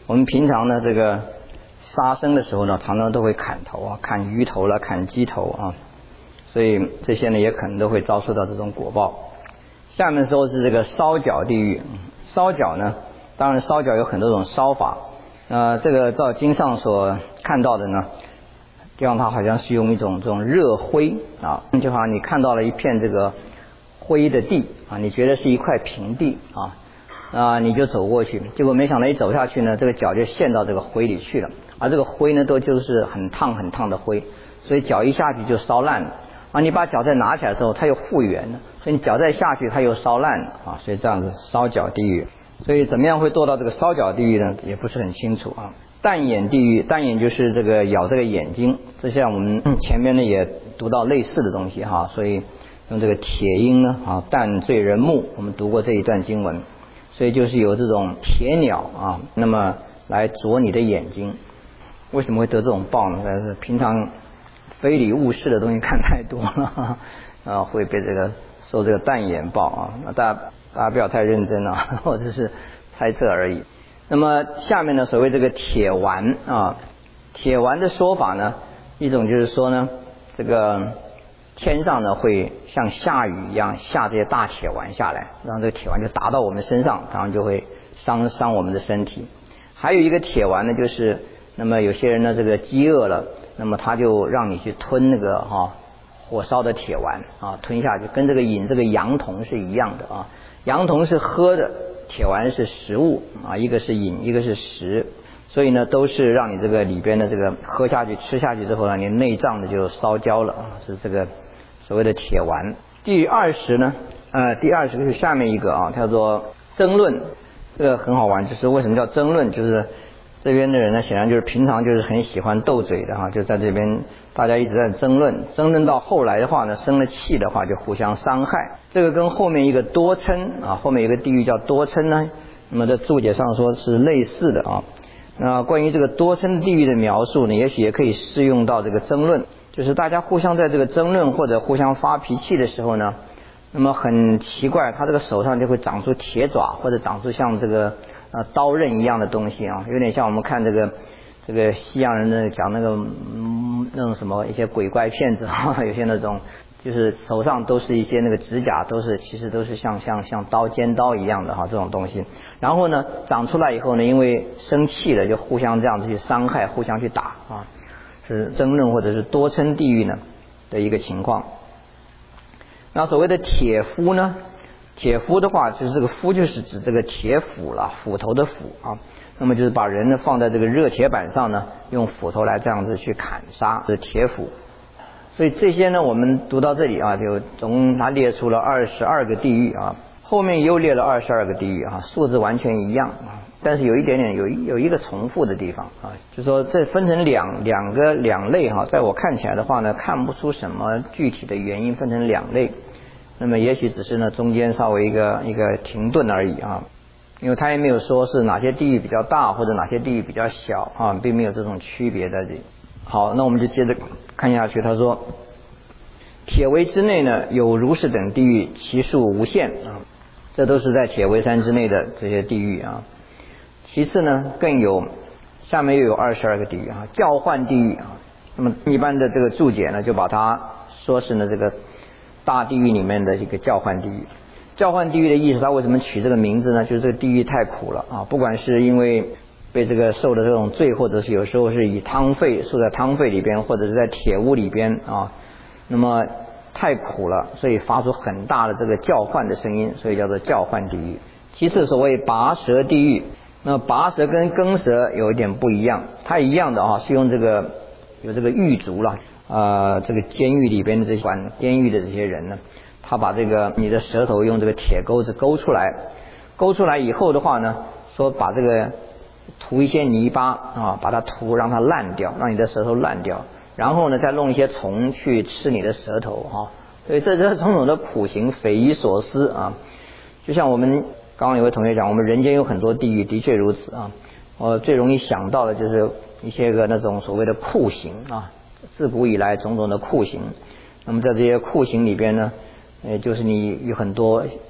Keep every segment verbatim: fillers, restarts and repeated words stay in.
我们平常呢这个杀生的时候呢，常常都会砍头啊，砍鱼头了，砍鸡头啊，所以这些呢也可能都会遭受到这种果报。下面说是这个烧脚地狱。烧脚呢，当然烧脚有很多种烧法，呃，这个照经上所看到的呢，地方它好像是用一种这种热灰啊，就好像你看到了一片这个灰的地啊，你觉得是一块平地啊。啊，你就走过去，结果没想到一走下去呢，这个脚就陷到这个灰里去了，而这个灰呢都就是很烫很烫的灰，所以脚一下去就烧烂了。啊，你把脚再拿起来的时候，它又复原了，所以你脚再下去，它又烧烂了啊，所以这样子烧脚地狱。所以怎么样会堕到这个烧脚地狱呢？也不是很清楚啊。淡眼地狱，淡眼就是这个咬这个眼睛，这像我们前面呢也读到类似的东西哈，所以用这个铁鹰呢啊，淡醉人目，我们读过这一段经文。所以就是有这种铁鸟啊，那么来啄你的眼睛。为什么会得这种报呢？但是平常非礼勿视的东西看太多了啊，会被这个受这个淡眼报啊。那大家大家不要太认真啊，或者是猜测而已。那么下面呢，所谓这个铁丸啊，铁丸的说法呢，一种就是说呢，这个天上呢会像下雨一样下这些大铁丸下来，然后这个铁丸就打到我们身上，然后就会伤伤我们的身体。还有一个铁丸呢，就是那么有些人呢这个饥饿了，那么他就让你去吞那个哈、啊、火烧的铁丸啊，吞下去，跟这个饮这个羊酮是一样的啊。羊酮是喝的，铁丸是食物啊，一个是饮，一个是食。所以呢，都是让你这个里边的这个喝下去、吃下去之后呢，你内脏呢就烧焦了啊，是这个所谓的铁丸。第二十呢，呃，第二十个是下面一个啊，叫做争论。这个很好玩，就是为什么叫争论？就是这边的人呢，显然就是平常就是很喜欢斗嘴的哈、啊，就在这边大家一直在争论，争论到后来的话呢，生了气的话就互相伤害。这个跟后面一个多嗔啊，后面有一个地狱叫多嗔呢，那么在注解上说是类似的啊。那关于这个多嗔地狱的描述呢，也许也可以适用到这个争论，就是大家互相在这个争论或者互相发脾气的时候呢，那么很奇怪，他这个手上就会长出铁爪，或者长出像这个呃刀刃一样的东西啊，有点像我们看这个这个西洋人的讲那个嗯那种什么一些鬼怪片子啊，有些那种就是手上都是一些那个指甲都是其实都是像像像刀尖刀一样的哈、啊、这种东西。然后呢长出来以后呢，因为生气了就互相这样子去伤害，互相去打啊，是争论或者是多嗔地狱呢的一个情况。那所谓的铁夫呢，铁夫的话就是这个夫就是指这个铁斧了，斧头的斧啊，那么就是把人呢放在这个热铁板上呢，用斧头来这样子去砍杀，是铁斧。所以这些呢我们读到这里啊，就总他列出了二十二个地狱啊，后面又列了二十二个地狱啊，数字完全一样啊，但是有一点点有有一个重复的地方啊，就说这分成两两个两类哈、啊，在我看起来的话呢，看不出什么具体的原因分成两类，那么也许只是呢中间稍微一个一个停顿而已啊，因为他也没有说是哪些地狱比较大或者哪些地狱比较小啊，并没有这种区别在这里。好，那我们就接着看下去，他说铁围之内呢有如是等地狱，其数无限啊，这都是在铁围山之内的这些地狱啊。其次呢更有下面又有二十二个地狱啊，叫唤地狱啊。那么一般的这个注解呢就把它说是呢这个大地狱里面的一个叫唤地狱。叫唤地狱的意思，它为什么取这个名字呢？就是这个地狱太苦了啊，不管是因为被这个受的这种罪，或者是有时候是以汤沸受在汤沸里边，或者是在铁屋里边啊，那么太苦了，所以发出很大的这个叫唤的声音，所以叫做叫唤地狱。其次所谓拔舌地狱，那拔舌跟耕舌有一点不一样，它一样的啊，是用这个有这个狱卒了呃，这个监狱里边的这些管监狱的这些人呢，他把这个你的舌头用这个铁钩子勾出来，勾出来以后的话呢，说把这个涂一些泥巴啊，把它涂让它烂掉，让你的舌头烂掉，然后呢再弄一些虫去吃你的舌头啊，所以这这种种的苦行匪夷所思啊。就像我们刚刚有位同学讲，我们人间有很多地狱，的确如此啊。我最容易想到的就是一些个那种所谓的酷刑啊，自古以来种种的酷刑。那么在这些酷刑里边呢，呃，就是你有很多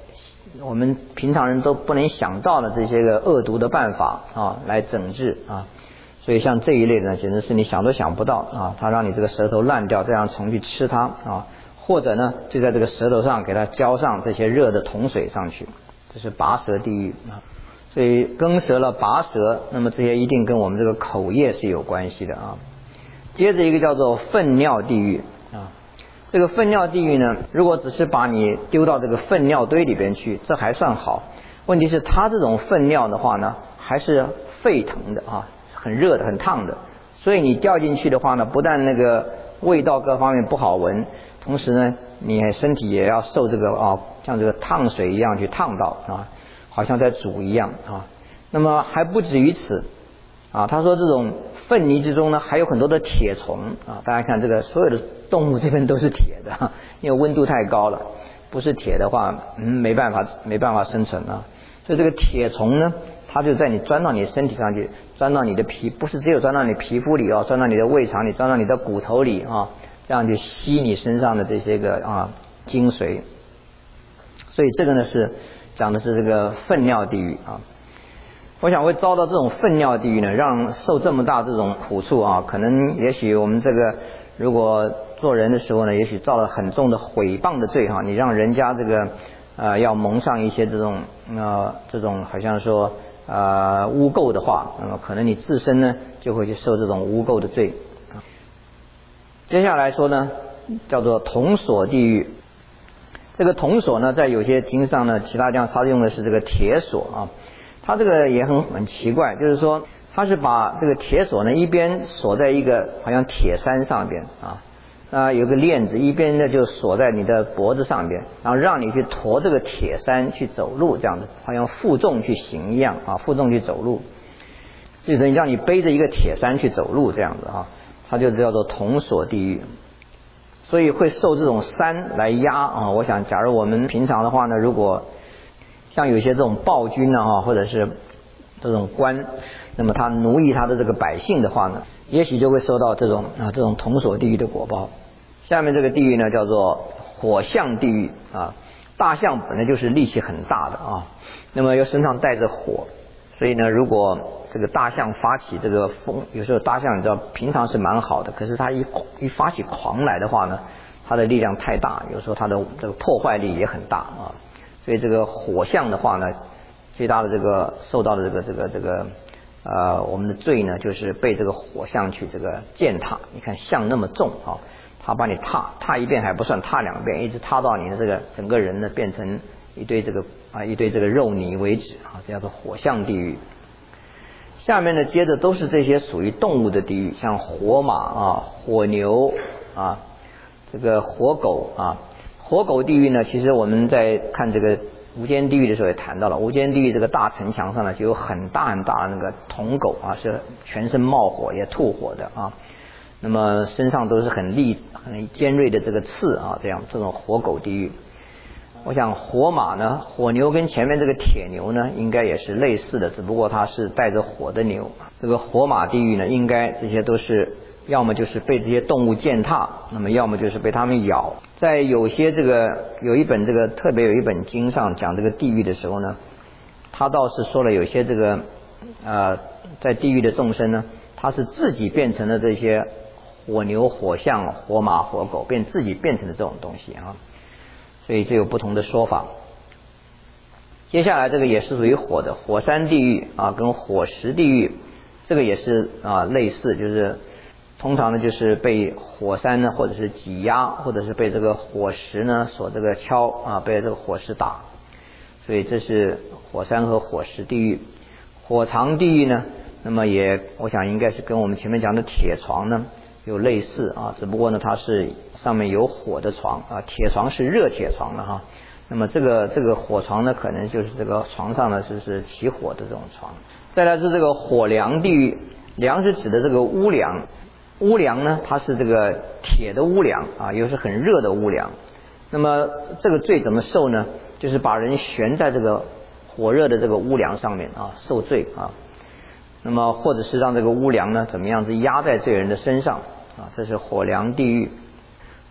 我们平常人都不能想到的这些个恶毒的办法啊来整治啊。所以像这一类的呢，简直是你想都想不到啊！它让你这个舌头烂掉，再让虫去吃它啊，或者呢，就在这个舌头上给它浇上这些热的铜水上去，这是拔舌地狱啊。所以更舌了、拔舌，那么这些一定跟我们这个口业是有关系的啊。接着一个叫做粪尿地狱啊，这个粪尿地狱呢，如果只是把你丢到这个粪尿堆里边去，这还算好。问题是它这种粪尿的话呢，还是沸腾的啊。很热的很烫的，所以你掉进去的话呢，不但那个味道各方面不好闻，同时呢你身体也要受这个啊像这个烫水一样去烫到啊，好像在煮一样啊。那么还不止于此啊，他说这种粪泥之中呢还有很多的铁虫啊，大家看这个所有的动物这边都是铁的，因为温度太高了，不是铁的话嗯没办法没办法生存啊。所以这个铁虫呢，它就在你钻到你身体上去，钻到你的皮，不是只有钻到你皮肤里哦，钻到你的胃肠里，钻到你的骨头里啊，这样去吸你身上的这些个啊精髓。所以这个呢是讲的是这个粪尿地狱啊。我想会遭到这种粪尿地狱呢，让受这么大这种苦处啊，可能也许我们这个如果做人的时候呢，也许造了很重的毁谤的罪哈，你让人家这个呃要蒙上一些这种呃这种好像说呃污垢的话，那么可能你自身呢就会去受这种污垢的罪。接下来说呢，叫做铜锁地狱。这个铜锁呢，在有些经上呢，其他地方它用的是这个铁锁啊。它这个也很很奇怪，就是说它是把这个铁锁呢一边锁在一个好像铁山上边啊，啊有个链子，一边呢就锁在你的脖子上边，然后让你去驮这个铁山去走路，这样子好像负重去行一样啊，负重去走路，就是让你背着一个铁山去走路这样子啊，它就叫做铜锁地狱。所以会受这种山来压啊。我想假如我们平常的话呢，如果像有些这种暴君啊，或者是这种官，那么他奴役他的这个百姓的话呢，也许就会受到这种啊这种铜锁地狱的果报。下面这个地狱呢叫做火象地狱啊。大象本来就是力气很大的啊，那么又身上带着火，所以呢如果这个大象发起这个风，有时候大象你知道平常是蛮好的，可是它一一发起狂来的话呢，它的力量太大，有时候它的这个破坏力也很大啊。所以这个火象的话呢，最大的这个受到的这个这个这个呃我们的罪呢，就是被这个火象去这个践踏。你看象那么重啊，它把你踏踏一遍还不算，踏两遍，一直踏到你的这个整个人呢变成一堆这个啊一堆这个肉泥为止啊，这叫做火象地狱。下面呢接着都是这些属于动物的地狱，像火马啊、火牛啊、这个火狗啊。火狗地狱呢，其实我们在看这个无间地狱的时候也谈到了，无间地狱这个大城墙上呢就有很大很大的那个铜狗啊，是全身冒火也吐火的啊，那么身上都是很利很尖锐的这个刺啊，这样这种火狗地狱。我想火马呢，火牛跟前面这个铁牛呢应该也是类似的，只不过它是带着火的牛。这个火马地狱呢，应该这些都是要么就是被这些动物践踏，那么要么就是被它们咬。在有些这个有一本这个特别有一本经上讲这个地狱的时候呢，他倒是说了有些这个呃在地狱的众生呢，他是自己变成了这些火牛、火象、火马、火狗，变自己变成了这种东西啊，所以就有不同的说法。接下来这个也是属于火的，火山地狱啊跟火石地狱，这个也是啊类似，就是通常呢就是被火山呢或者是挤压，或者是被这个火石呢所这个敲啊，被这个火石打，所以这是火山和火石地狱。火床地狱呢，那么也我想应该是跟我们前面讲的铁床呢有类似啊，只不过呢它是上面有火的床啊，铁床是热铁床了哈。那么这个这个火床呢，可能就是这个床上呢就是起火的这种床。再来是这个火梁地狱，梁是指的这个屋梁。屋梁呢，它是这个铁的屋梁啊，又是很热的屋梁。那么这个罪怎么受呢？就是把人悬在这个火热的这个屋梁上面啊，受罪啊。那么或者是让这个屋梁呢，怎么样子压在罪人的身上啊，这是火梁地狱。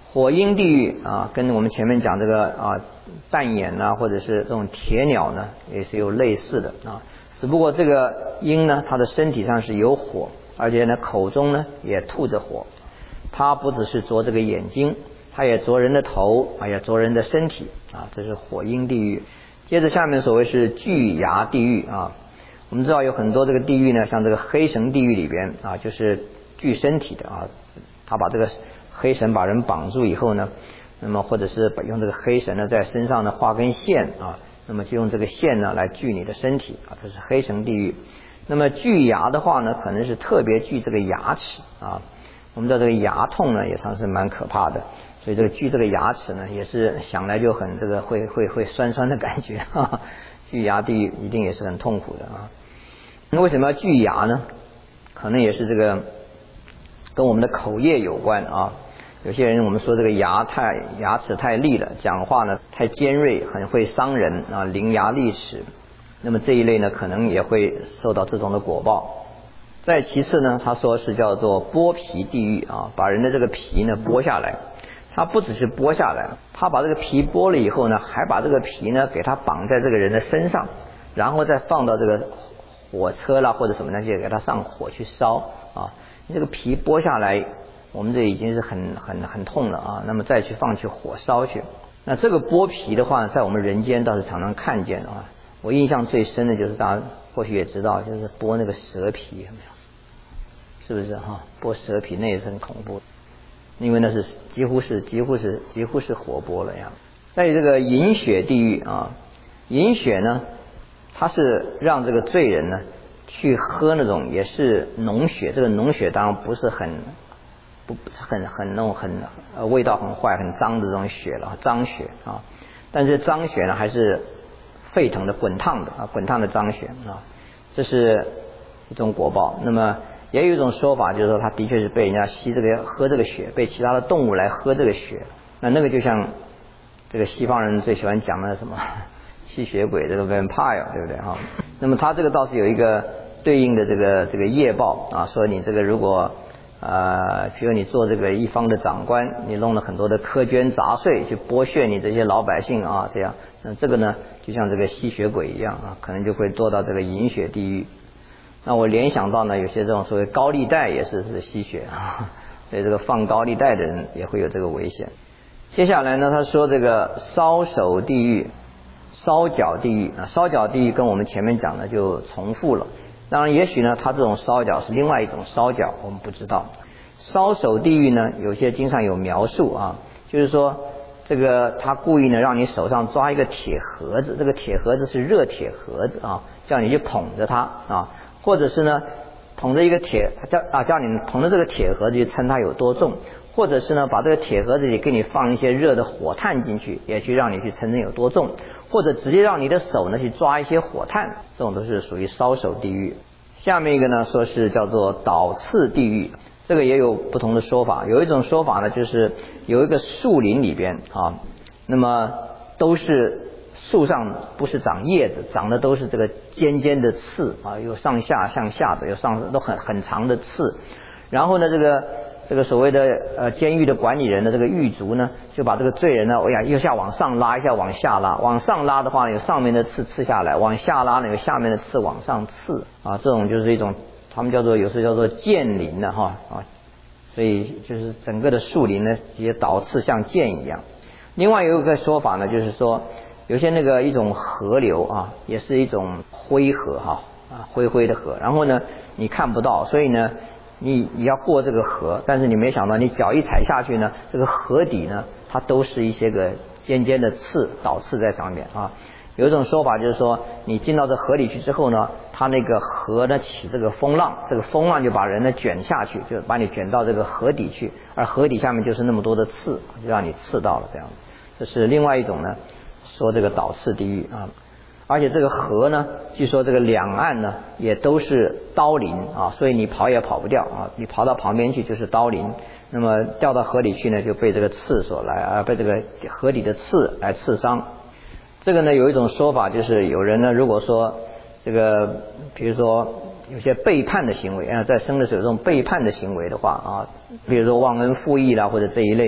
火鹰地狱啊，跟我们前面讲这个啊弹眼呐、啊，或者是这种铁鸟呢，也是有类似的啊。只不过这个鹰呢，它的身体上是有火，而且呢口中呢也吐着火。它不只是啄这个眼睛，它也啄人的头，啊也啄人的身体啊，这是火鹰地狱。接着下面所谓是巨牙地狱啊。我们知道有很多这个地狱呢，像这个黑神地狱里边啊，就是锯身体的啊，他把这个黑绳把人绑住以后呢，那么或者是用这个黑绳呢在身上呢画根线啊，那么就用这个线呢来锯你的身体啊，这是黑绳地狱。那么锯牙的话呢，可能是特别锯这个牙齿啊。我们知道这个牙痛呢也算是蛮可怕的，所以这个锯这个牙齿呢也是想来就很这个会会会酸酸的感觉啊。锯牙地狱一定也是很痛苦的啊。那为什么要锯牙呢？可能也是这个跟我们的口业有关啊。有些人我们说这个牙太牙齿太利了，讲话呢太尖锐，很会伤人啊，伶牙俐齿。那么这一类呢，可能也会受到这种的果报。再其次呢，他说是叫做剥皮地狱啊，把人的这个皮呢剥下来。他不只是剥下来，他把这个皮剥了以后呢，还把这个皮呢给他绑在这个人的身上，然后再放到这个火车啦或者什么东西给他上火去烧啊。这个皮剥下来，我们这已经是很很很痛了啊，那么再去放去火烧去。那这个剥皮的话，在我们人间倒是常常看见的啊。我印象最深的就是大家或许也知道，就是剥那个蛇皮，有没有？是不是哈？剥蛇皮那也是很恐怖的，因为那是几乎是几乎是几乎是活剥了呀。在这个饮血地狱啊，饮血呢，它是让这个罪人呢去喝那种也是脓血，这个脓血当然不是很不很很那种很呃味道很坏很脏的这种血了，脏血啊。但是脏血呢还是沸腾的滚烫的啊，滚烫的脏血啊，这是一种果报。那么也有一种说法，就是说他的确是被人家吸这个喝这个血，被其他的动物来喝这个血。那那个就像这个西方人最喜欢讲的什么吸血鬼，这个 vampire， 对不对哈？那么他这个倒是有一个对应的这个这个业报啊，说你这个如果呃，比如你做这个一方的长官，你弄了很多的苛捐杂税去剥削你这些老百姓啊，这样，那这个呢就像这个吸血鬼一样啊，可能就会堕到这个饮血地狱。那我联想到呢，有些这种所谓高利贷也是是吸血啊，所以这个放高利贷的人也会有这个危险。接下来呢，他说这个烧手地狱、烧脚地狱啊，烧脚地狱跟我们前面讲的就重复了。当然，也许呢，他这种烧脚是另外一种烧脚，我们不知道。烧手地狱呢，有些经上有描述啊，就是说这个他故意呢让你手上抓一个铁盒子，这个铁盒子是热铁盒子啊，叫你去捧着它啊。或者是呢捧着一个铁叫啊叫你捧着这个铁盒子去称它有多重，或者是呢把这个铁盒子里给你放一些热的火炭进去，也去让你去称称有多重，或者直接让你的手呢去抓一些火炭，这种都是属于烧手地狱。下面一个呢说是叫做倒刺地狱，这个也有不同的说法。有一种说法呢，就是有一个树林里边啊，那么都是树上不是长叶子，长的都是这个尖尖的刺啊，有上下向下的，有上都很很长的刺。然后呢，这个这个所谓的呃监狱的管理人的这个狱卒呢，就把这个罪人呢，哎呀，一下往上拉，一下往下拉。往上拉的话，有上面的刺刺下来；往下拉呢，有下面的刺往上刺啊。这种就是一种他们叫做有时候叫做剑林的哈啊，所以就是整个的树林呢，也倒刺像剑一样。另外有一个说法呢，就是说有些那个一种河流啊，也是一种灰河哈啊，灰灰的河。然后呢，你看不到，所以呢，你你要过这个河，但是你没想到，你脚一踩下去呢，这个河底呢，它都是一些个尖尖的刺，倒刺在上面啊。有一种说法就是说，你进到这河里去之后呢，它那个河呢起这个风浪，这个风浪就把人呢卷下去，就把你卷到这个河底去，而河底下面就是那么多的刺，就让你刺到了这样。这是另外一种呢。说这个倒刺地狱啊，而且这个河呢，据说这个两岸呢也都是刀林啊，所以你跑也跑不掉啊，你跑到旁边去就是刀林，那么掉到河里去呢就被这个刺所来啊，被这个河里的刺来刺伤。这个呢有一种说法，就是有人呢如果说这个比如说有些背叛的行为啊，在生的时候有这种背叛的行为的话啊，比如说忘恩负义啦或者这一类。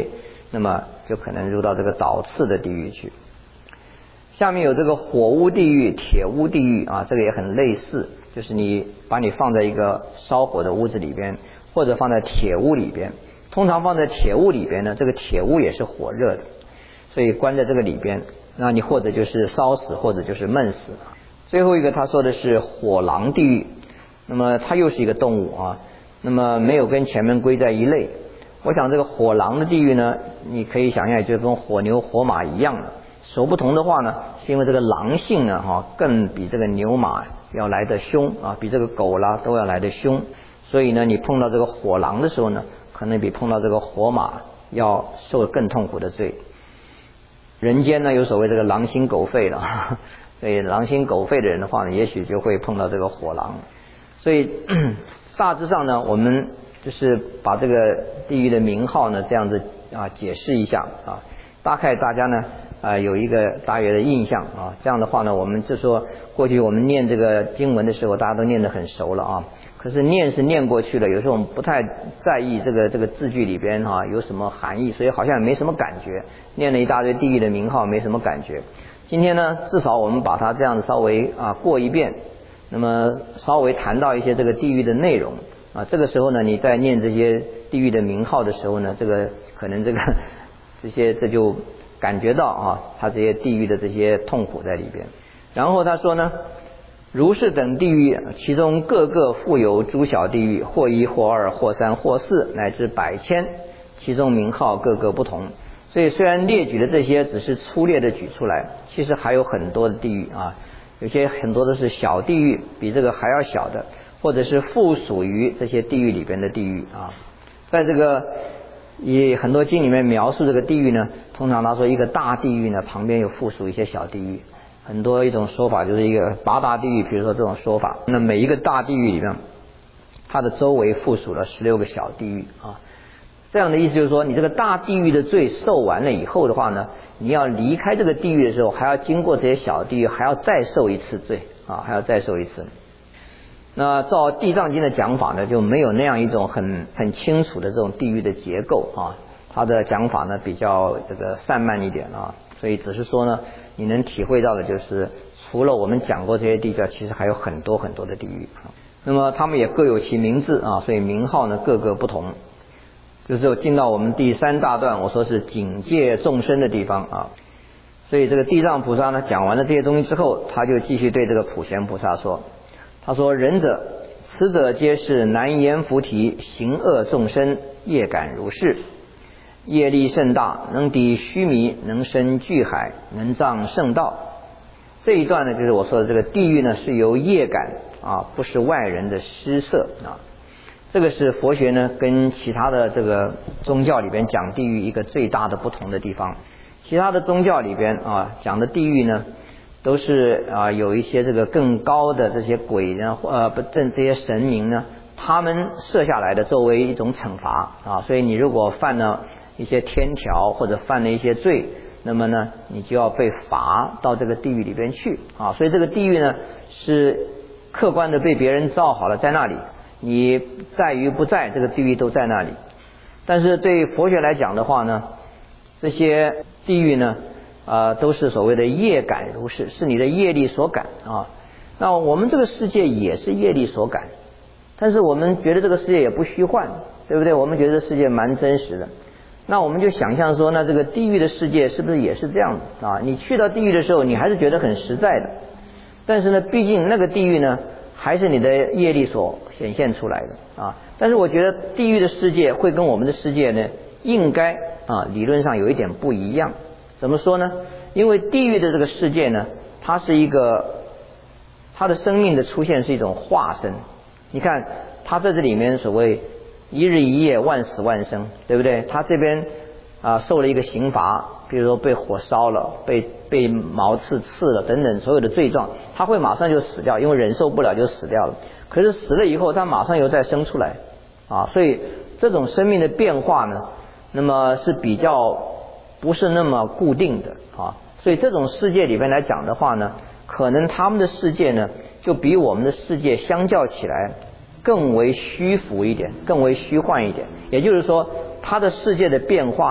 那么就可能入到这个倒刺的地狱去。下面有这个火屋地狱、铁屋地狱啊，这个也很类似，就是你把你放在一个烧火的屋子里边，或者放在铁屋里边。通常放在铁屋里边呢，这个铁屋也是火热的，所以关在这个里边，那你或者就是烧死，或者就是闷死。最后一个他说的是火狼地狱，那么它又是一个动物啊，那么没有跟前面归在一类。我想这个火狼的地狱呢，你可以想象就跟火牛火马一样的，所不同的话呢，是因为这个狼性呢哈、啊、更比这个牛马要来得凶啊，比这个狗啦都要来得凶，所以呢你碰到这个火狼的时候呢，可能比碰到这个火马要受更痛苦的罪。人间呢有所谓这个狼心狗肺了，所以狼心狗肺的人的话呢，也许就会碰到这个火狼。所以大致上呢，我们就是把这个地狱的名号呢这样子啊解释一下啊，大概大家呢啊有一个大约的印象啊。这样的话呢，我们就说过去我们念这个经文的时候，大家都念得很熟了啊。可是念是念过去了，有时候我们不太在意这个这个字句里边哈、啊、有什么含义，所以好像没什么感觉，念了一大堆地狱的名号没什么感觉。今天呢，至少我们把它这样稍微啊过一遍，那么稍微谈到一些这个地狱的内容啊，这个时候呢，你在念这些地狱的名号的时候呢，这个可能这个这些这就感觉到啊，它这些地狱的这些痛苦在里边。然后他说呢，如是等地狱，其中各个复有诸小地狱，或一或二或三或四乃至百千，其中名号各个不同。所以虽然列举的这些只是粗略的举出来，其实还有很多的地狱啊，有些很多的是小地狱，比这个还要小的，或者是附属于这些地狱里边的地狱啊。在这个以很多经里面描述这个地狱呢，通常他说一个大地狱呢旁边有附属一些小地狱，很多一种说法就是一个八大地狱，比如说这种说法，那每一个大地狱里面它的周围附属了十六个小地狱啊。这样的意思就是说，你这个大地狱的罪受完了以后的话呢，你要离开这个地狱的时候，还要经过这些小地狱，还要再受一次罪啊，还要再受一次。那照地藏经的讲法呢，就没有那样一种很很清楚的这种地狱的结构啊，它的讲法呢比较这个散漫一点啊，所以只是说呢，你能体会到的就是，除了我们讲过这些地狱，其实还有很多很多的地狱啊。那么他们也各有其名字啊，所以名号呢各个不同。这时候进到我们第三大段，我说是警戒众生的地方啊。所以这个地藏菩萨呢讲完了这些东西之后，他就继续对这个普贤菩萨说，他说：仁者，此者皆是难言菩提，行恶众生，业感如是。业力甚大，能抵须弥，能生巨海，能障圣道。这一段呢，就是我说的这个地狱呢，是由业感啊，不是外人的施设啊。这个是佛学呢跟其他的这个宗教里边讲地狱一个最大的不同的地方。其他的宗教里边啊讲的地狱呢，都是啊有一些这个更高的这些鬼呢，呃不这这些神明呢，他们设下来的作为一种惩罚啊。所以你如果犯了一些天条或者犯了一些罪，那么呢你就要被罚到这个地狱里边去啊。所以这个地狱呢是客观的被别人造好了在那里，你在与不在，这个地狱都在那里。但是对佛学来讲的话呢，这些地狱呢呃都是所谓的业感如是，是你的业力所感啊。那我们这个世界也是业力所感，但是我们觉得这个世界也不虚幻，对不对？我们觉得世界蛮真实的。那我们就想象说，那这个地狱的世界是不是也是这样的啊？你去到地狱的时候，你还是觉得很实在的，但是呢，毕竟那个地狱呢，还是你的业力所显现出来的啊。但是我觉得地狱的世界会跟我们的世界呢，应该啊理论上有一点不一样。怎么说呢？因为地狱的这个世界呢，它是一个，它的生命的出现是一种化身。你看，它在这里面所谓一日一夜，万死万生，对不对？他这边啊受了一个刑罚，比如说被火烧了，被被毛刺刺了等等所有的罪状，他会马上就死掉，因为忍受不了就死掉了。可是死了以后，他马上又再生出来啊，所以这种生命的变化呢，那么是比较不是那么固定的啊。所以这种世界里面来讲的话呢，可能他们的世界呢，就比我们的世界相较起来更为虚浮一点，更为虚幻一点。也就是说，它的世界的变化呢，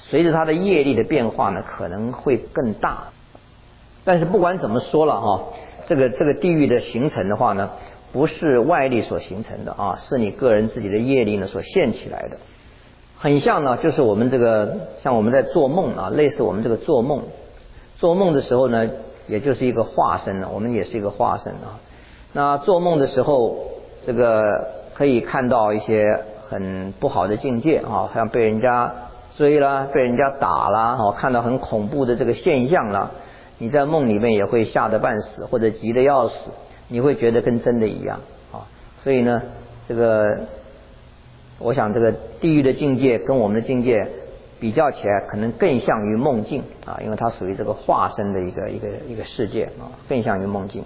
随着他的业力的变化呢，可能会更大。但是不管怎么说了哈，这个这个地狱的形成的话呢，不是外力所形成的啊，是你个人自己的业力呢所现起来的。很像呢，就是我们这个像我们在做梦啊，类似我们这个做梦，做梦的时候呢，也就是一个化身呢，我们也是一个化身啊。那做梦的时候，这个可以看到一些很不好的境界啊，像被人家追啦，被人家打啦，哦，看到很恐怖的这个现象啦，你在梦里面也会吓得半死，或者急得要死，你会觉得跟真的一样啊。所以呢，这个我想这个地狱的境界跟我们的境界比较起来，可能更像于梦境啊，因为它属于这个化身的一个一个一个世界啊，更像于梦境。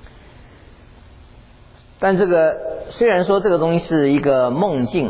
但这个虽然说这个东西是一个梦境，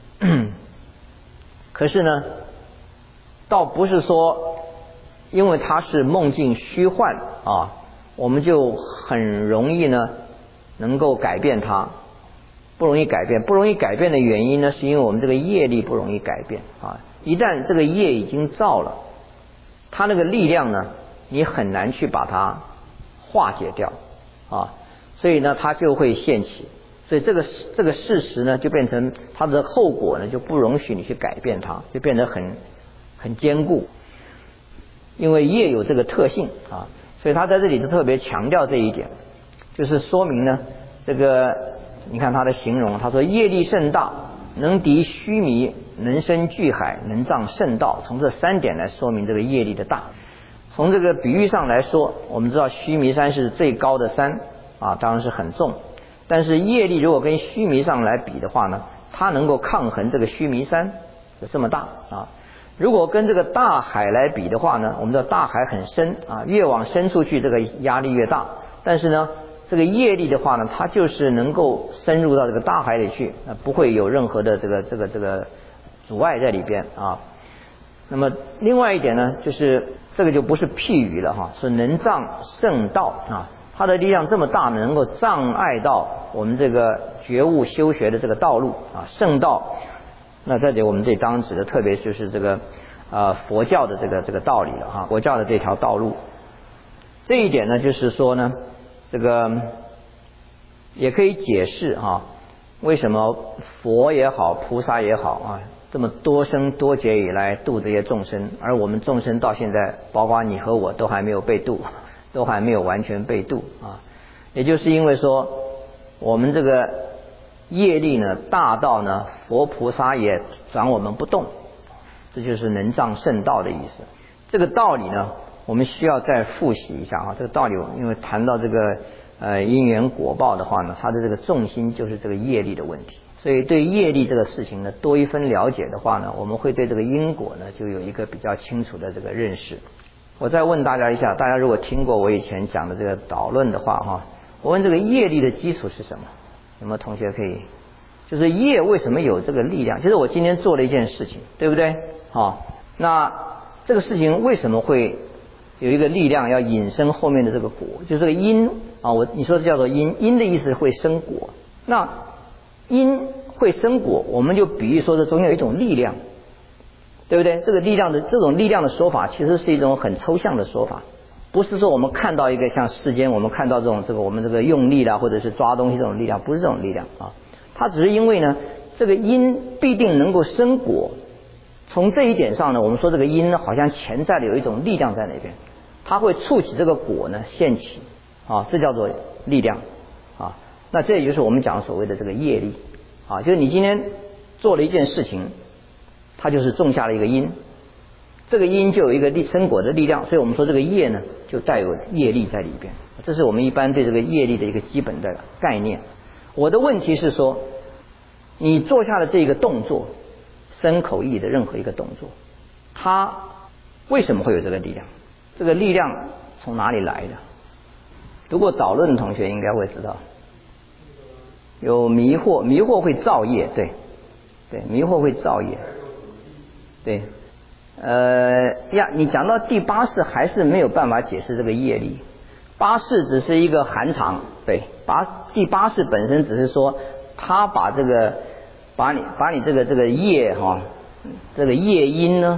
可是呢，倒不是说因为它是梦境虚幻啊，我们就很容易呢能够改变它，不容易改变。不容易改变的原因呢，是因为我们这个业力不容易改变啊。一旦这个业已经造了，它那个力量呢，你很难去把它化解掉啊。所以呢，它就会现起，所以这个这个事实呢，就变成它的后果呢，就不容许你去改变它，就变得很很坚固。因为业有这个特性啊，所以他在这里就特别强调这一点，就是说明呢，这个你看他的形容，他说业力甚大，能敌须弥，能生巨海，能障圣道。从这三点来说明这个业力的大。从这个比喻上来说，我们知道须弥山是最高的山啊，当然是很重，但是业力如果跟须弥上来比的话呢，它能够抗衡这个须弥山，就这么大啊。如果跟这个大海来比的话呢，我们知道大海很深啊，越往深处去这个压力越大，但是呢这个业力的话呢，它就是能够深入到这个大海里去，那不会有任何的这个这个这个阻碍在里边啊。那么另外一点呢，就是这个就不是譬喻了哈，是能障圣道啊，它的力量这么大，能够障碍到我们这个觉悟修学的这个道路啊，圣道。那这里我们这里当然指的特别就是这个呃佛教的这个这个道理了哈，佛教的这条道路。这一点呢，就是说呢，这个也可以解释哈，为什么佛也好，菩萨也好啊，这么多生多劫以来度这些众生，而我们众生到现在，包括你和我都还没有被度，都还没有完全被度啊，也就是因为说我们这个业力呢大到呢，佛菩萨也转我们不动，这就是能障圣道的意思。这个道理呢，我们需要再复习一下啊。这个道理，因为谈到这个呃因缘果报的话呢，它的这个重心就是这个业力的问题。所以对业力这个事情呢，多一分了解的话呢，我们会对这个因果呢就有一个比较清楚的这个认识。我再问大家一下，大家如果听过我以前讲的这个导论的话哈，我问这个业力的基础是什么？有没有同学可以？就是业为什么有这个力量？就是我今天做了一件事情，对不对？好，那这个事情为什么会有一个力量要引申后面的这个果？就是这个因啊，我你说这叫做因，因的意思会生果。那因会生果，我们就比喻说这中间有一种力量，对不对？这个力量的这种力量的说法，其实是一种很抽象的说法。不是说我们看到一个像世间我们看到这种这个我们这个用力啦，或者是抓东西这种力量，不是这种力量啊。它只是因为呢，这个因必定能够生果。从这一点上呢，我们说这个因呢，好像潜在的有一种力量在那边，它会触起这个果呢现起啊，这叫做力量啊。那这也就是我们讲所谓的这个业力啊，就是你今天做了一件事情，它就是种下了一个因。这个因就有一个力生果的力量，所以我们说这个业呢就带有业力在里边，这是我们一般对这个业力的一个基本的概念。我的问题是说，你做下的这个动作，身口意的任何一个动作，它为什么会有这个力量？这个力量从哪里来的？读过导论的同学应该会知道，有迷惑，迷惑会造业，对对，迷惑会造业，对。呃呀，你讲到第八世还是没有办法解释这个业力。八世只是一个含藏，对，八第八世本身只是说他把这个把你把你这个这个业哈、哦，这个业因呢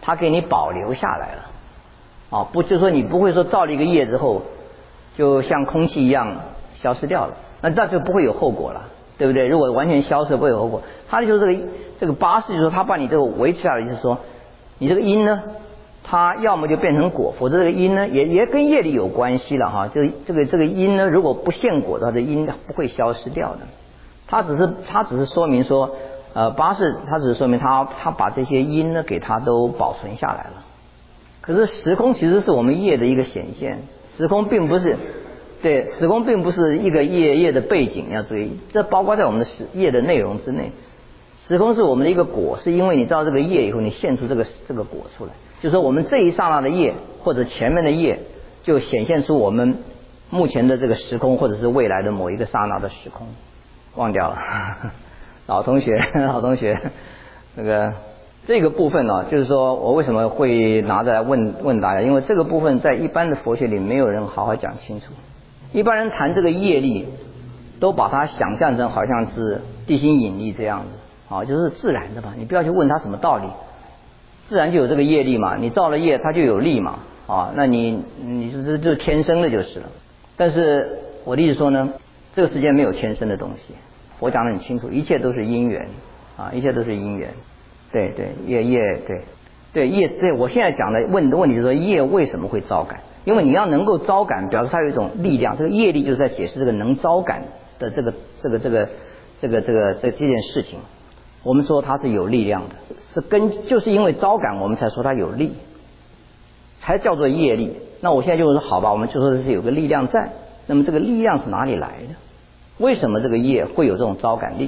它给你保留下来了。啊，不就是说你不会说造了一个业之后，就像空气一样消失掉了，那那就不会有后果了，对不对？如果完全消失不会有后果，它就是这个这个八识，就是说它把你这个维持下来，就是说你这个因呢，它要么就变成果，否则这个因呢也也跟业力有关系了哈。这个这个这个因呢，如果不现果的话，这因不会消失掉的。它只是它只是说明说，呃，八识它只是说明它它把这些因呢给它都保存下来了。可是时空其实是我们业的一个显现，时空并不是，对，时空并不是一个业业的背景，要注意，这包括在我们的时业的内容之内。时空是我们的一个果，是因为你知道这个业以后，你现出这个这个果出来，就是说我们这一刹那的业或者前面的业，就显现出我们目前的这个时空，或者是未来的某一个刹那的时空。忘掉了，老同学，老同学，那个。这个部分呢，就是说我为什么会拿着来问问大家，因为这个部分在一般的佛学里没有人好好讲清楚。一般人谈这个业力，都把它想象成好像是地心引力这样子，啊，就是自然的嘛，你不要去问它什么道理，自然就有这个业力嘛，你造了业它就有力嘛，啊，那你你这这天生的就是了。但是我的意思说呢，这个世界没有天生的东西，我讲得很清楚，一切都是因缘啊，一切都是因缘。对对，业业对对业对，我现在讲的问的问题就是说业为什么会招感？因为你要能够招感，表示它有一种力量。这个业力就是在解释这个能招感的这个这个这个这个这个这这件事情。我们说它是有力量的，是跟就是因为招感，我们才说它有力，才叫做业力。那我现在就是说，好吧，我们就说的是有个力量在。那么这个力量是哪里来的？为什么这个业会有这种招感力？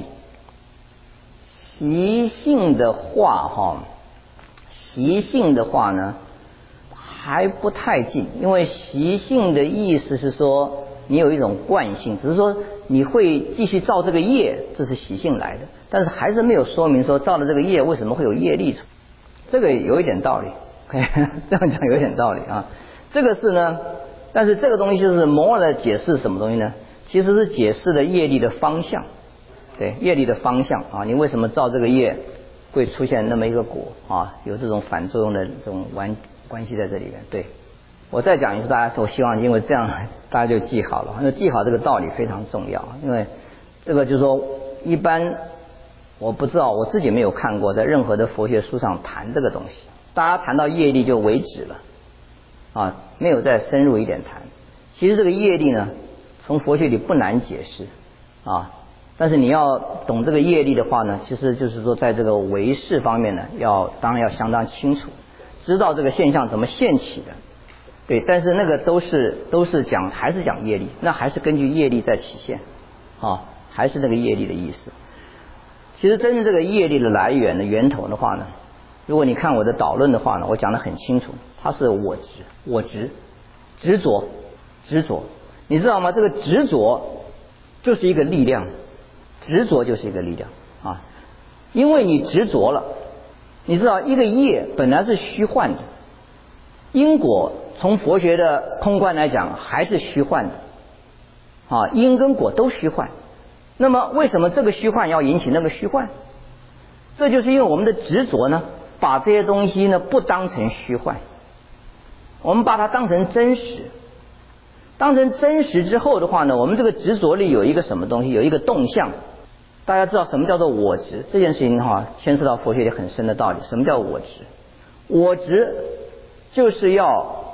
习性的话哈，习性的话呢还不太近，因为习性的意思是说你有一种惯性，只是说你会继续造这个业，这是习性来的，但是还是没有说明说造了这个业为什么会有业力出，这个有一点道理，这样讲有一点道理啊。这个是呢，但是这个东西就是摩尔的解释什么东西呢？其实是解释的业力的方向。对业力的方向啊，你为什么造这个业会出现那么一个果啊？有这种反作用的这种关关系在这里面。对，我再讲一次，大家我希望因为这样大家就记好了，因为记好这个道理非常重要。因为这个就是说，一般我不知道，我自己没有看过在任何的佛学书上谈这个东西，大家谈到业力就为止了啊，没有再深入一点谈。其实这个业力呢，从佛学里不难解释啊。但是你要懂这个业力的话呢，其实就是说在这个唯识方面呢，要当然要相当清楚，知道这个现象怎么现起的。对，但是那个都是都是讲还是讲业力，那还是根据业力在起现啊，还是那个业力的意思。其实真正这个业力的来源的源头的话呢，如果你看我的导论的话呢，我讲得很清楚，它是我执，我执，执着，执着，你知道吗？这个执着就是一个力量。执着就是一个力量啊，因为你执着了，你知道一个业本来是虚幻的，因果从佛学的空观来讲还是虚幻的啊，因跟果都虚幻。那么为什么这个虚幻要引起那个虚幻？这就是因为我们的执着呢，把这些东西呢不当成虚幻，我们把它当成真实。当成真实之后的话呢，我们这个执着里有一个什么东西，有一个动向。大家知道什么叫做我执这件事情哈，牵涉到佛学里很深的道理。什么叫我执？我执就是要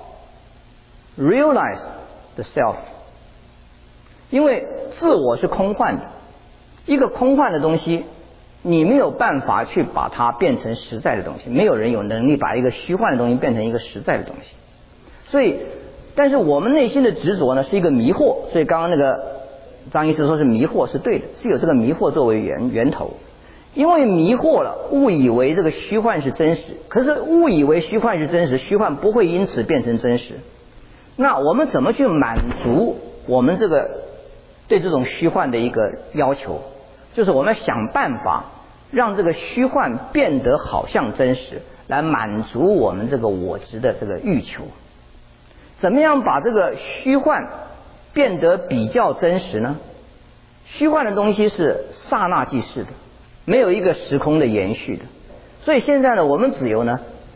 realize the self， 因为自我是空幻的，一个空幻的东西，你没有办法去把它变成实在的东西，没有人有能力把一个虚幻的东西变成一个实在的东西。所以，但是我们内心的执着呢，是一个迷惑。所以刚刚那个张医师说是迷惑是对的，是有这个迷惑作为源源头。因为迷惑了，误以为这个虚幻是真实，可是误以为虚幻是真实，虚幻不会因此变成真实。那我们怎么去满足我们这个对这种虚幻的一个要求？就是我们要想办法让这个虚幻变得好像真实，来满足我们这个我执的这个欲求。怎么样把这个虚幻变得比较真实呢？虚幻的东西是刹那即逝的，没有一个时空的延续的。所以现在呢，我们只有呢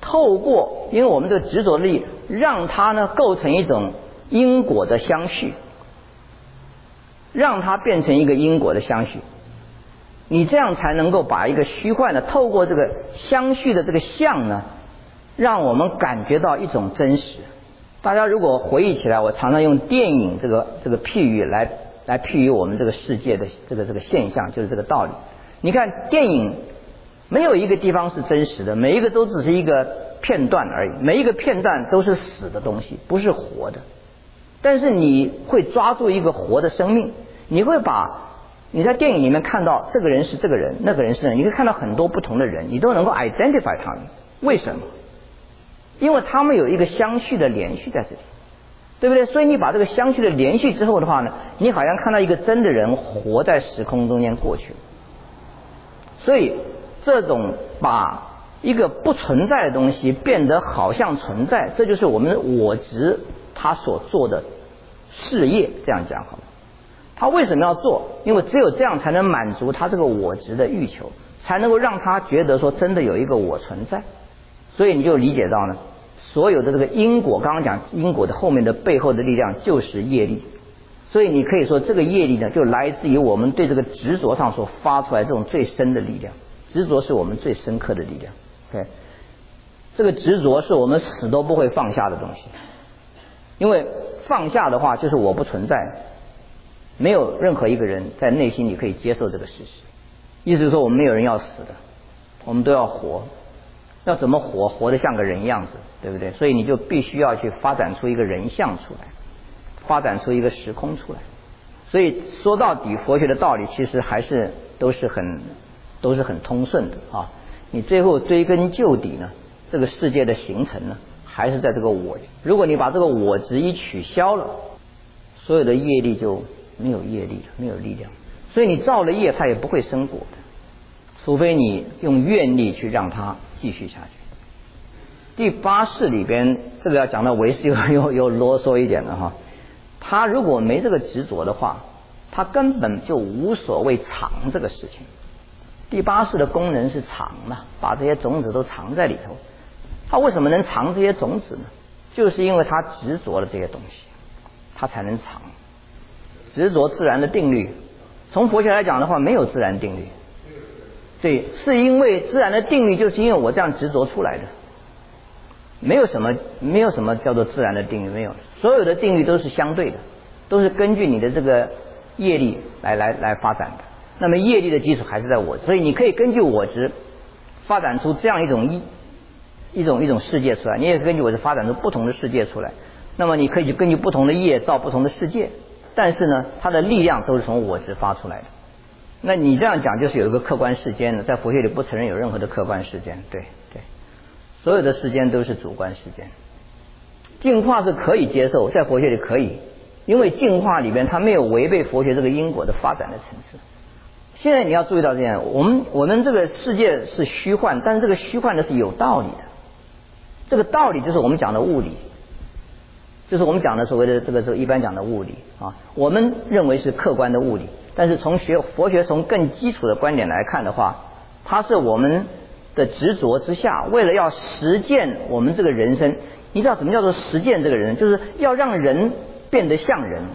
透过因为我们这个执着力，让它呢构成一种因果的相续，让它变成一个因果的相续，你这样才能够把一个虚幻的透过这个相续的这个相呢，让我们感觉到一种真实。大家如果回忆起来，我常常用电影这个这个譬喻来来譬喻我们这个世界的这个这个现象，就是这个道理。你看电影没有一个地方是真实的，每一个都只是一个片段而已，每一个片段都是死的东西，不是活的。但是你会抓住一个活的生命，你会把你在电影里面看到这个人是这个人，那个人是那个人，你会看到很多不同的人，你都能够 identify 他们。为什么？因为他们有一个相续的连续在这里，对不对？所以你把这个相续的连续之后的话呢，你好像看到一个真的人活在时空中间过去了。所以这种把一个不存在的东西变得好像存在，这就是我们我执他所做的事业，这样讲好了。他为什么要做？因为只有这样才能满足他这个我执的欲求，才能够让他觉得说真的有一个我存在。所以你就理解到呢，所有的这个因果，刚刚讲因果的后面的背后的力量就是业力。所以你可以说这个业力呢，就来自于我们对这个执着上所发出来这种最深的力量。执着是我们最深刻的力量。对，这个执着是我们死都不会放下的东西。因为放下的话就是我不存在，没有任何一个人在内心里可以接受这个事实。意思是说我们没有人要死的，我们都要活。要怎么活？活得像个人样子，对不对？所以你就必须要去发展出一个人相出来，发展出一个时空出来。所以说到底，佛学的道理其实还是都是很都是很通顺的啊。你最后追根究底呢，这个世界的形成呢，还是在这个我。如果你把这个我执一取消了，所有的业力就没有业力了，没有力量。所以你造了业，它也不会生果的，除非你用愿力去让它继续下去。第八世里边，这个要讲到唯识又又又啰嗦一点了哈。他如果没这个执着的话，他根本就无所谓藏这个事情。第八世的功能是藏嘛，把这些种子都藏在里头。他为什么能藏这些种子呢？就是因为他执着了这些东西，他才能藏。执着自然的定律，从佛学来讲的话，没有自然定律。对，是因为自然的定律，就是因为我这样执着出来的。没有什么，没有什么叫做自然的定律，没有。所有的定律都是相对的，都是根据你的这个业力来来来发展的。那么业力的基础还是在我执，所以你可以根据我执发展出这样一种一一种一种世界出来，你也可以根据我执发展出不同的世界出来。那么你可以根据不同的业造不同的世界，但是呢，它的力量都是从我执发出来的。那你这样讲就是有一个客观世间的，在佛学里不承认有任何的客观世间，对对，所有的世间都是主观世间。进化是可以接受，在佛学里可以，因为进化里边它没有违背佛学这个因果的发展的层次。现在你要注意到这样，我们我们这个世界是虚幻，但是这个虚幻的是有道理的。这个道理就是我们讲的物理，就是我们讲的所谓的这个这个一般讲的物理啊，我们认为是客观的物理，但是从学佛学从更基础的观点来看的话，它是我们的执着之下，为了要实践我们这个人生。你知道什么叫做实践这个人？就是要让人变得像人。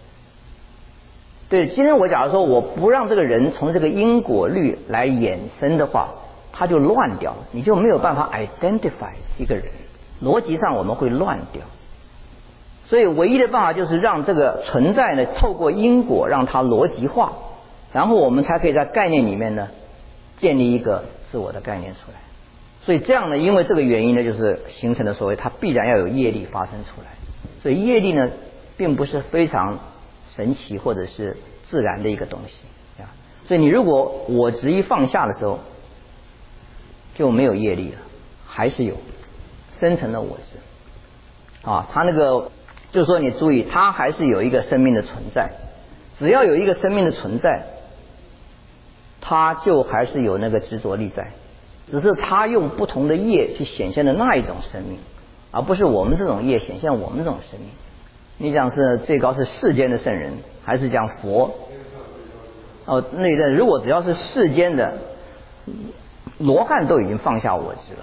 对，今天我假如说我不让这个人从这个因果律来衍生的话，他就乱掉了，你就没有办法 identify 一个人，逻辑上我们会乱掉。所以唯一的办法就是让这个存在呢，透过因果让它逻辑化，然后我们才可以在概念里面呢建立一个自我的概念出来。所以这样呢，因为这个原因呢，就是形成了所谓它必然要有业力发生出来。所以业力呢，并不是非常神奇或者是自然的一个东西啊。所以你如果我执一放下的时候，就没有业力了，还是有深层的我执啊。它那个就是说，你注意，它还是有一个生命的存在。只要有一个生命的存在，它就还是有那个执着力在。只是他用不同的业去显现的那一种生命，而不是我们这种业显现我们这种生命。你讲是最高是世间的圣人，还是讲佛？哦，那个如果只要是世间的，罗汉都已经放下我执了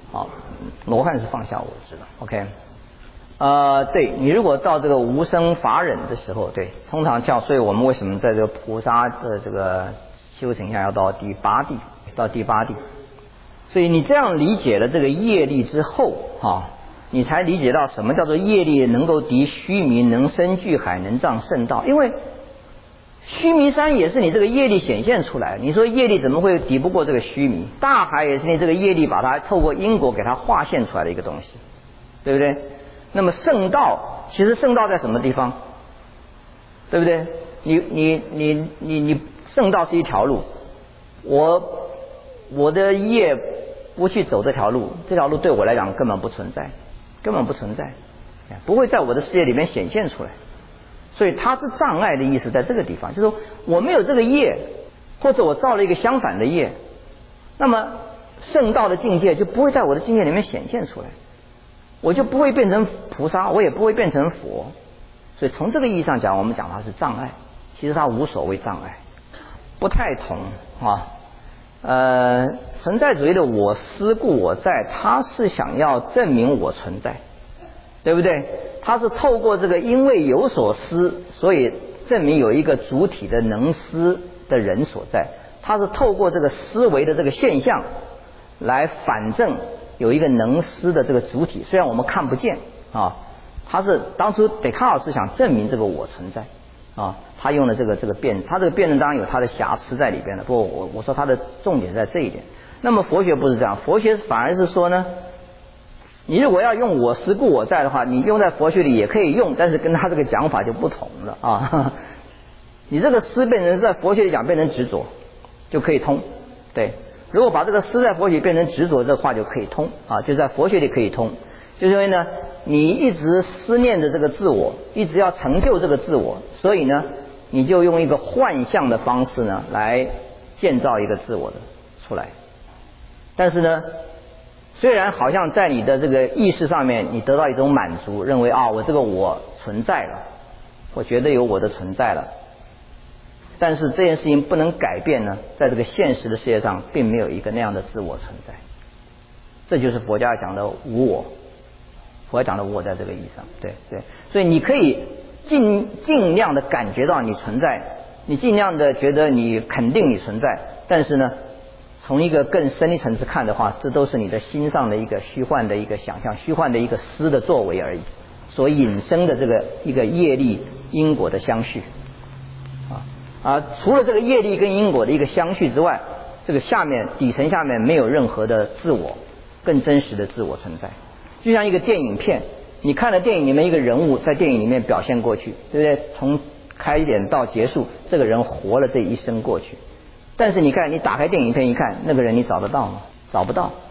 好，罗汉是放下我执了 ，OK。呃，对你如果到这个无生法忍的时候，对，通常叫，所以我们为什么在这个菩萨的这个修行下要到第八地，到第八地。所以你这样理解了这个业力之后，啊，你才理解到什么叫做业力能够敌须弥，能生巨海，能障圣道。因为须弥山也是你这个业力显现出来，你说业力怎么会敌不过这个须弥？大海也是你这个业力把它透过因果给它化现出来的一个东西，对不对？那么圣道，其实圣道在什么地方？对不对？你你你你你圣道是一条路，我我的业不去走这条路，这条路对我来讲根本不存在，根本不存在，不会在我的世界里面显现出来。所以它是障碍的意思在这个地方，就是说我没有这个业，或者我造了一个相反的业，那么圣道的境界就不会在我的境界里面显现出来。我就不会变成菩萨，我也不会变成佛。所以从这个意义上讲，我们讲它是障碍，其实它无所谓障碍，不太同啊。呃，存在主义的我思故我在，他是想要证明我存在，对不对？他是透过这个因为有所思，所以证明有一个主体的能思的人所在。他是透过这个思维的这个现象来反证有一个能思的这个主体，虽然我们看不见啊，他是当初笛卡尔是想证明这个我存在啊，他用了这个这个辩，他这个辩证当然有他的瑕疵在里边的，不过我我说他的重点在这一点。那么佛学不是这样，佛学反而是说呢，你如果要用我思故我在的话，你用在佛学里也可以用，但是跟他这个讲法就不同了啊。你这个思变成在佛学里讲变成执着，就可以通，对。如果把这个思在佛学变成执着，这话就可以通啊，就在佛学里可以通。就是因为呢，你一直思念着这个自我，一直要成就这个自我，所以呢，你就用一个幻象的方式呢，来建造一个自我的出来。但是呢，虽然好像在你的这个意识上面，你得到一种满足，认为啊，我这个我存在了，我觉得有我的存在了。但是这件事情不能改变呢，在这个现实的世界上，并没有一个那样的自我存在。这就是佛家讲的无我，佛家讲的无我在这个意义上，对对。所以你可以尽尽量的感觉到你存在，你尽量的觉得你肯定你存在，但是呢，从一个更深一层次看的话，这都是你的心上的一个虚幻的一个想象，虚幻的一个思的作为而已，所引生的这个一个业力因果的相续。啊，除了这个业力跟因果的一个相续之外，这个下面底层下面没有任何的自我，更真实的自我存在。就像一个电影片，你看了电影里面一个人物在电影里面表现过去，对不对？从开演到结束，这个人活了这一生过去。但是你看，你打开电影片一看，那个人你找得到吗？找不到。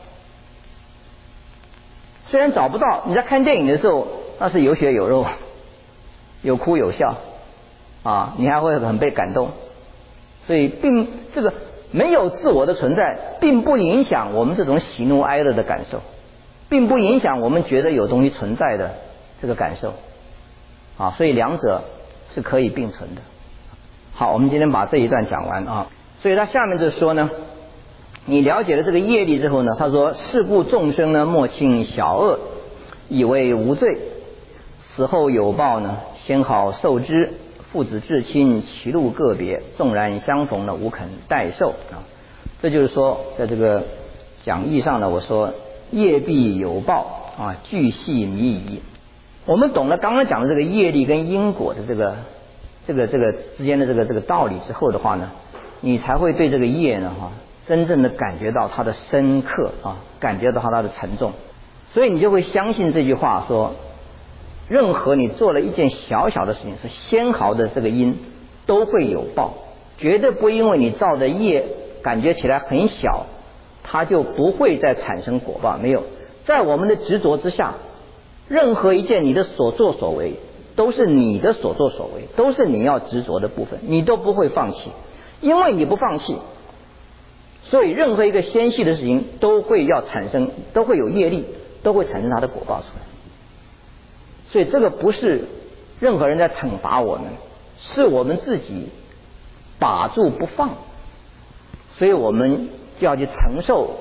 虽然找不到，你在看电影的时候，那是有血有肉，有哭有笑。啊，你还会很被感动，所以并这个没有自我的存在，并不影响我们这种喜怒哀乐的感受，并不影响我们觉得有东西存在的这个感受，啊，所以两者是可以并存的。好，我们今天把这一段讲完啊，所以他下面就说呢，你了解了这个业力之后呢，他说是故众生呢莫轻小恶，以为无罪，死后有报呢，先好受之。父子至亲，其路个别，纵然相逢呢，无肯代受啊。这就是说，在这个讲义上呢，我说业必有报啊，巨细靡遗。我们懂了刚刚讲的这个业力跟因果的这个这个这个之间的这个这个道理之后的话呢，你才会对这个业呢哈，真正的感觉到它的深刻啊，感觉到它的沉重，所以你就会相信这句话说。任何你做了一件小小的事情，是纤毫的这个因，都会有报，绝对不因为你造的业感觉起来很小，它就不会再产生果报。没有，在我们的执着之下，任何一件你的所作所为，都是你的所作所为，都是你要执着的部分，你都不会放弃，因为你不放弃，所以任何一个纤细的事情都会要产生，都会有业力，都会产生它的果报出来。所以这个不是任何人在惩罚我们，是我们自己把住不放，所以我们就要去承受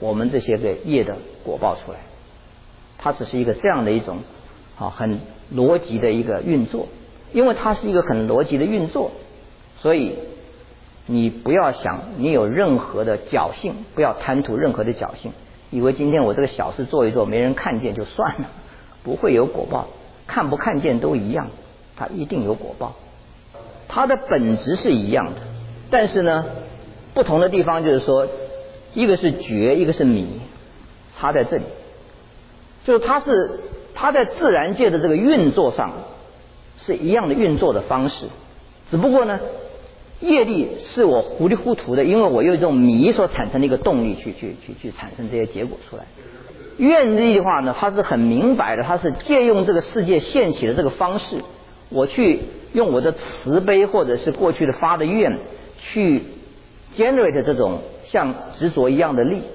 我们这些个业的果报出来。它只是一个这样的一种啊很逻辑的一个运作，因为它是一个很逻辑的运作，所以你不要想你有任何的侥幸，不要贪图任何的侥幸，以为今天我这个小事做一做没人看见就算了，不会有果报，看不看见都一样，它一定有果报。它的本质是一样的，但是呢不同的地方就是说，一个是觉，一个是迷，差在这里，就是它是它在自然界的这个运作上是一样的运作的方式，只不过呢业力是我糊里糊涂的，因为我有这种迷所产生的一个动力去去去去产生这些结果出来。愿力的话呢，它是很明白的，它是借用这个世界现起的这个方式，我去用我的慈悲或者是过去的发的愿去 generate 这种像执着一样的力。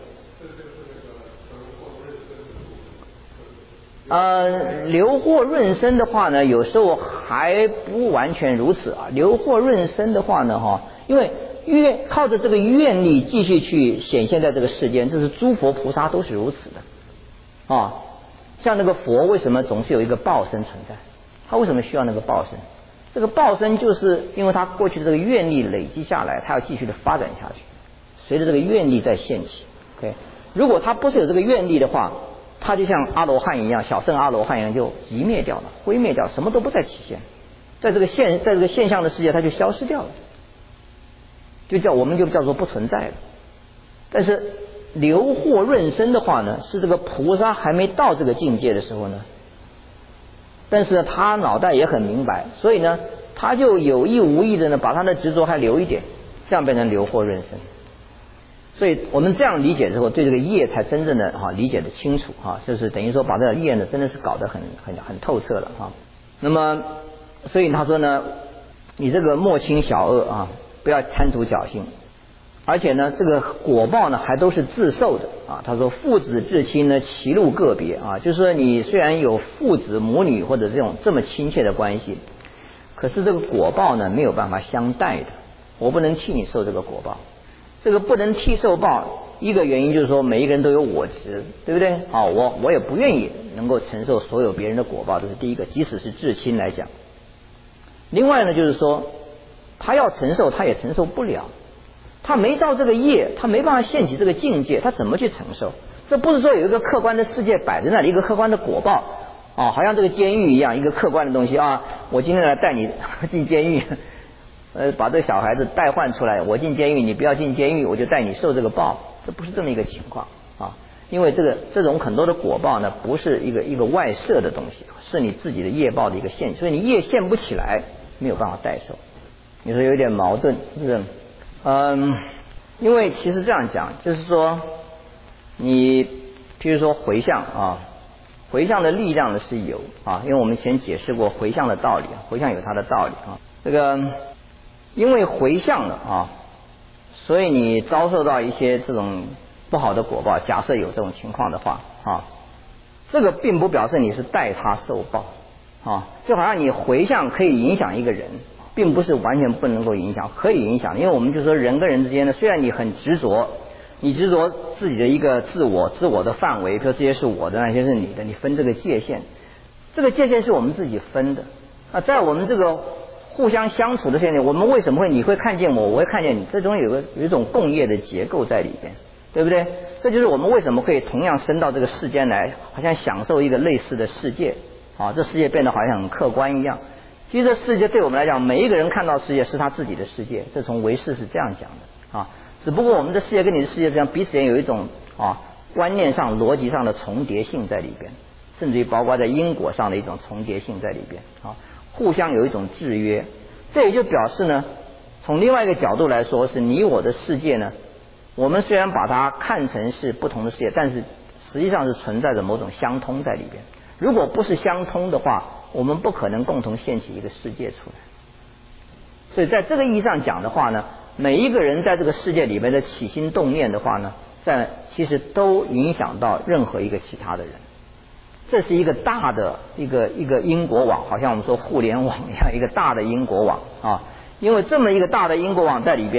呃，流祸润生的话呢，有时候还不完全如此啊。流祸润生的话呢，哈，因为愿靠着这个愿力继续去显现在这个世间，这是诸佛菩萨都是如此的啊。像那个佛为什么总是有一个报身存在？他为什么需要那个报身？这个报身就是因为他过去的这个愿力累积下来，他要继续的发展下去，随着这个愿力在现起。OK， 如果他不是有这个愿力的话，他就像阿罗汉一样，小圣阿罗汉一样就寂灭掉了，灰灭掉，什么都不再起现，在这个现在这个现象的世界，它就消失掉了，就叫我们就叫做不存在了。但是流祸润生的话呢，是这个菩萨还没到这个境界的时候呢，但是呢他脑袋也很明白，所以呢他就有意无意的呢把他的执着还留一点，这样变成流祸润生。所以我们这样理解之后，对这个业才真正的哈、啊、理解的清楚哈、啊，就是等于说把这个业呢真的是搞得很很很透彻了哈、啊。那么，所以他说呢，你这个莫轻小恶啊，不要贪图侥幸，而且呢，这个果报呢还都是自受的啊。他说父子至亲呢，其路个别啊，就是说你虽然有父子母女或者这种这么亲切的关系，可是这个果报呢没有办法相待的，我不能替你受这个果报。这个不能替受报，一个原因就是说每一个人都有我执，对不对啊？我我也不愿意能够承受所有别人的果报，这是第一个，即使是至亲来讲。另外呢就是说他要承受他也承受不了，他没到这个业，他没办法现起这个境界，他怎么去承受？这不是说有一个客观的世界摆在那里，一个客观的果报啊，好像这个监狱一样，一个客观的东西啊，我今天来带你进监狱，呃，把这个小孩子代换出来，我进监狱，你不要进监狱，我就带你受这个报，这不是这么一个情况啊。因为这个这种很多的果报呢，不是一个一个外设的东西，是你自己的业报的一个现，所以你业现不起来，没有办法代受。你说有点矛盾，是不是？嗯，因为其实这样讲，就是说，你譬如说回向啊，回向的力量呢是有啊，因为我们以前解释过回向的道理，回向有它的道理啊，这个。因为回向了啊，所以你遭受到一些这种不好的果报，假设有这种情况的话啊，这个并不表示你是代他受报啊，就好像你回向可以影响一个人，并不是完全不能够影响，可以影响。因为我们就说人跟人之间呢，虽然你很执着，你执着自己的一个自我自我的范围，比如这些是我的，那些是你的，你分这个界限，这个界限是我们自己分的。那在我们这个互相相处的现在，我们为什么会你会看见我，我会看见你？这种有个有一种共业的结构在里边，对不对？这就是我们为什么可以同样生到这个世间来，好像享受一个类似的世界啊，这世界变得好像很客观一样。其实这世界对我们来讲，每一个人看到世界是他自己的世界，这从唯识是这样讲的啊。只不过我们的世界跟你的世界这样彼此间有一种啊观念上、逻辑上的重叠性在里边，甚至于包括在因果上的一种重叠性在里边啊。互相有一种制约，这也就表示呢，从另外一个角度来说，是你我的世界呢，我们虽然把它看成是不同的世界，但是实际上是存在着某种相通在里边。如果不是相通的话，我们不可能共同现起一个世界出来。所以在这个意义上讲的话呢，每一个人在这个世界里面的起心动念的话呢，在其实都影响到任何一个其他的人。这是一个大的一个一个因果网，好像我们说互联网一样，一个大的因果网啊。因为这么一个大的因果网在里边，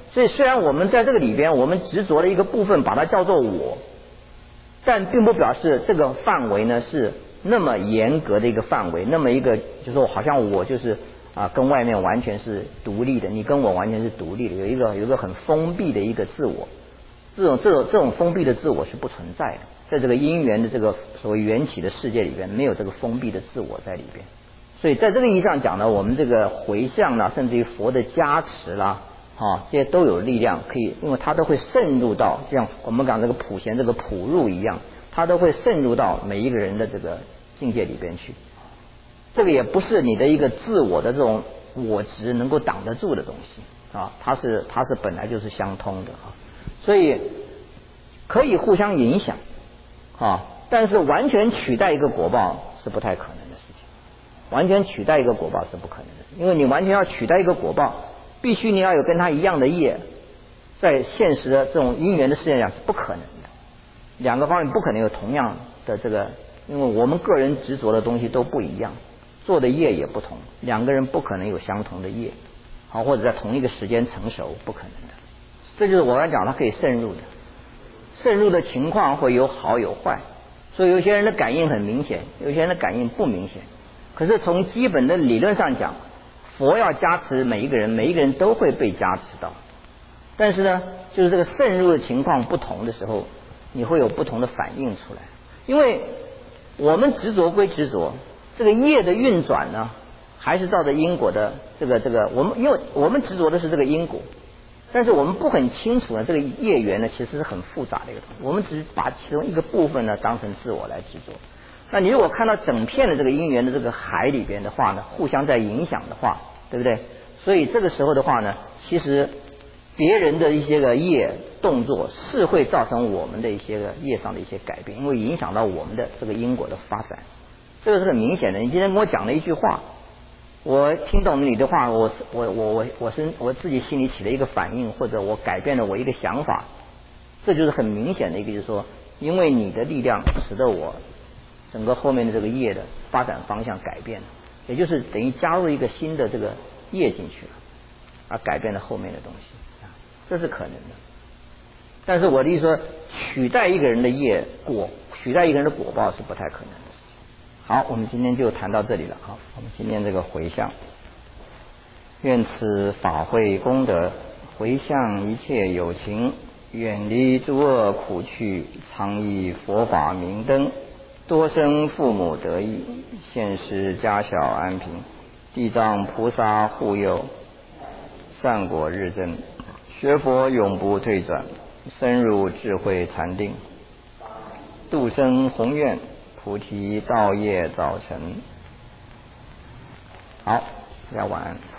所以虽然我们在这个里边，我们执着了一个部分，把它叫做我，但并不表示这个范围呢是那么严格的一个范围，那么一个就是说好像我就是啊跟外面完全是独立的，你跟我完全是独立的，有一个有一个很封闭的一个自我，这种这种这种封闭的自我是不存在的，在这个因缘的这个所谓缘起的世界里边，没有这个封闭的自我在里边。所以在这个意义上讲呢，我们这个回向啦，甚至于佛的加持啦，啊，这些都有力量可以，因为它都会渗入到，像我们讲这个普贤这个普入一样，它都会渗入到每一个人的这个境界里边去。这个也不是你的一个自我的这种我执能够挡得住的东西啊，它是它是本来就是相通的啊，所以可以互相影响啊，但是完全取代一个果报是不太可能的事情。完全取代一个果报是不可能的事，因为你完全要取代一个果报，必须你要有跟他一样的业，在现实的这种因缘的世界上是不可能的。两个方面不可能有同样的这个，因为我们个人执着的东西都不一样，做的业也不同，两个人不可能有相同的业，好，或者在同一个时间成熟，不可能的。这就是我刚才讲，它可以渗入的，渗入的情况会有好有坏，所以有些人的感应很明显，有些人的感应不明显。可是从基本的理论上讲，佛要加持每一个人，每一个人都会被加持到。但是呢，就是这个渗入的情况不同的时候，你会有不同的反应出来。因为我们执着归执着，这个业的运转呢，还是照着因果的这个这个，我们因为我们执着的是这个因果，但是我们不很清楚呢，这个业缘呢其实是很复杂的一个东西，我们只是把其中一个部分呢当成自我来执着。那你如果看到整片的这个因缘的这个海里边的话呢，互相在影响的话，对不对？所以这个时候的话呢，其实别人的一些个业动作是会造成我们的一些个业上的一些改变，因为影响到我们的这个因果的发展，这个是很明显的。你今天跟我讲了一句话，我听懂你的话，我我我我我是我自己心里起了一个反应，或者我改变了我一个想法，这就是很明显的一个，就是说，因为你的力量使得我整个后面的这个业的发展方向改变了，也就是等于加入一个新的这个业进去了，而改变了后面的东西，这是可能的。但是我的意思说，取代一个人的业果，取代一个人的果报是不太可能的事情。好，我们今天就谈到这里了。好，我们今天这个回向，愿此法会功德，回向一切有情，远离诸恶苦趣，常以佛法明灯，多生父母得益，现世家小安平，地藏菩萨护佑，善果日增，学佛永不退转，深入智慧禅定，度生宏愿，菩提道业早成。好，大家晚安。